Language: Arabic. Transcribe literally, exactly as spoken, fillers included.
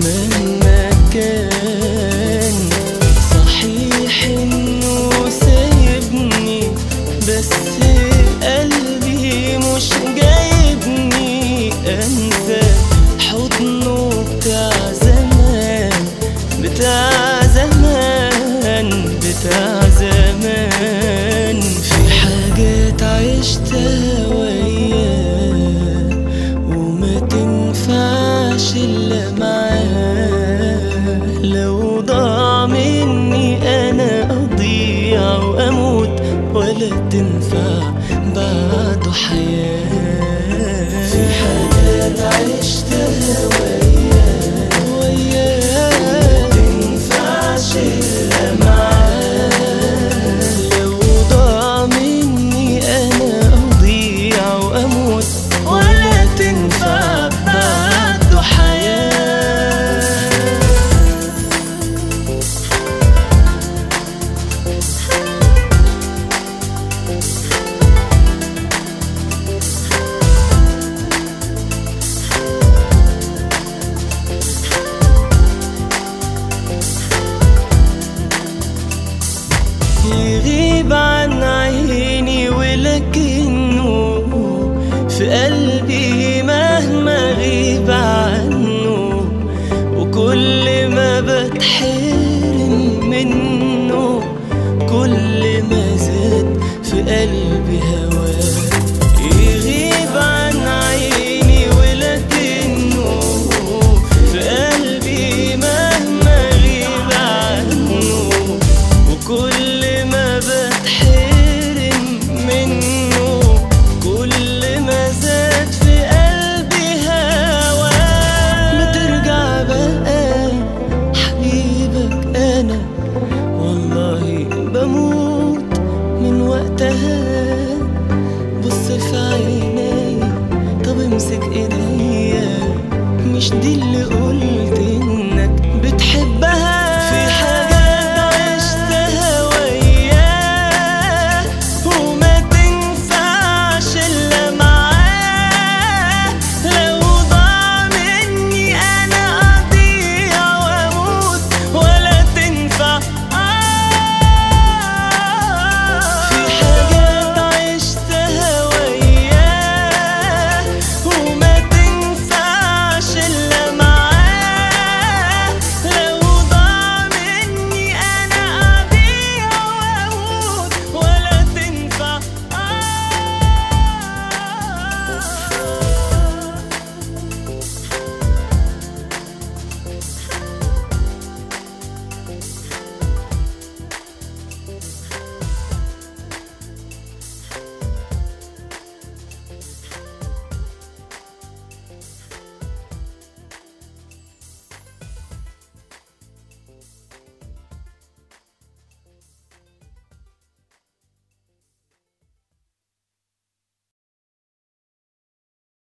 مهما كان. صحيح انه سايبني بس قلبي مش جايبني انسى حضنه بتاع زمان بتاع زمان بتاع زمان. في حاجات عشتها وياه وما تنفعش الا معاه. لو ضاع مني انا اضيع واموت ولا تنفع بعده حياة. في حاجات عشتها وياه وياه ما تنفعش الا معاه. لو ضاع مني انا اضيع واموت ولا تنفع بعده حياة. يغيب عن عيني ولكنه في قلبي مهما غيب عنه. وكل ما بتحب